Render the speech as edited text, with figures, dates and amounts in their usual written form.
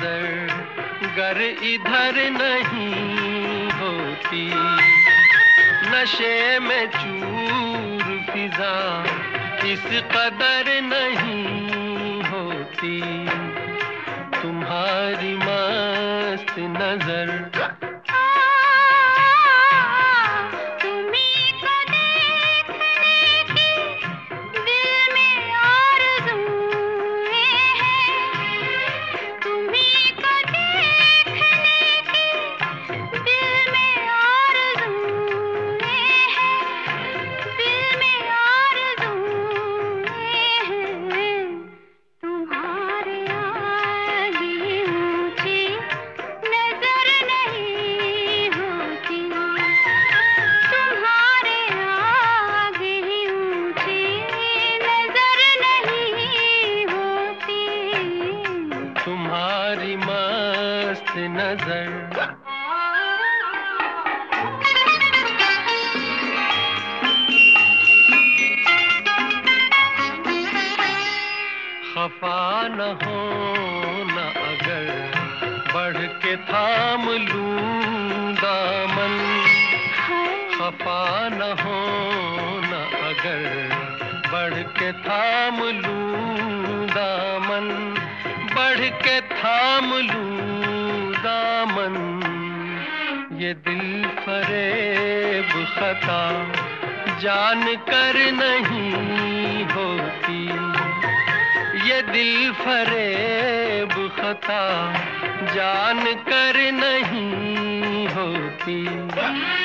नजर गर इधर नहीं होती, नशे में चूर फिजा इस कदर नहीं होती, तुम्हारी मस्त नजर। तुम्हारी मस्त नजर। खफा न हो न अगर बढ़ के थाम लूं दामन, खफा न हो न अगर बढ़ के थाम लूं दामन, बढ़ के थाम लूं दामन। ये दिल फरेब खता जान कर नहीं होती, ये दिल फरेब खता जान कर नहीं होती।